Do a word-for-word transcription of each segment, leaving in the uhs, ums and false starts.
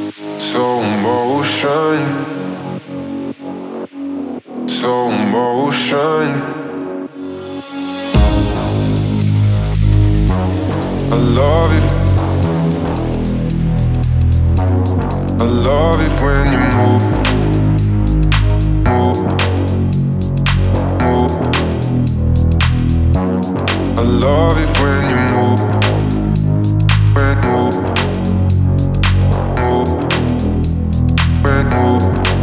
Slow motion, slow motion. I love it. I love it when you move, move, move. I love it when you move, when move, move, when move.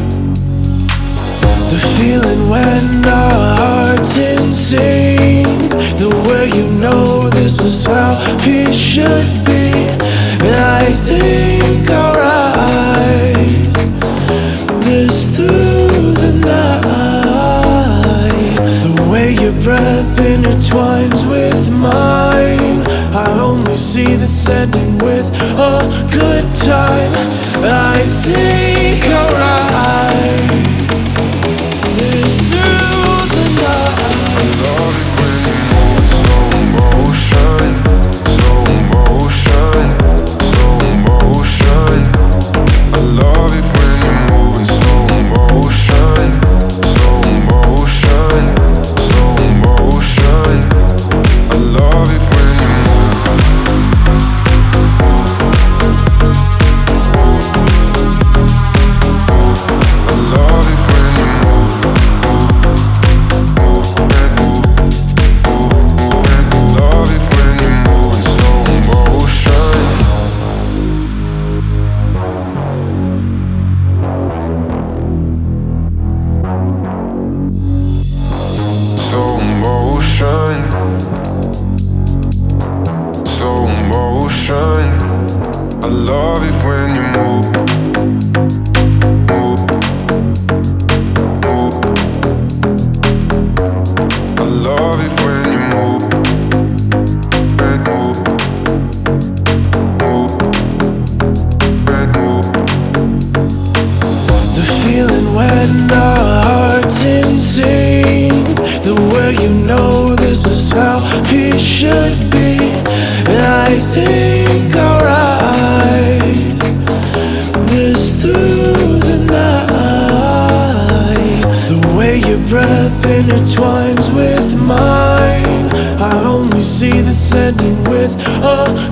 The feeling when our hearts in sync, the way you know this is how it should be. I think I'll ride this through the night. The way your breath intertwines with mine, I only see this ending with a good time. I think I'll ride this through the night. I love it when you move in slow motion, slow motion, slow motion. I love it when you move in slow motion, slow motion, slow motion. I love it when you move, move, move, move. I love it when you move, move, move, and move, move, move, and move. Love it when you move in slow motion. Slow motion, slow motion. I love it when you move, move, move. I love it when you move, and move, move, and move. The feeling when our hearts in sync, the way you know this is how it should be. I think I'll ride this through the night. The way your breath intertwines with mine, I only see this ending with a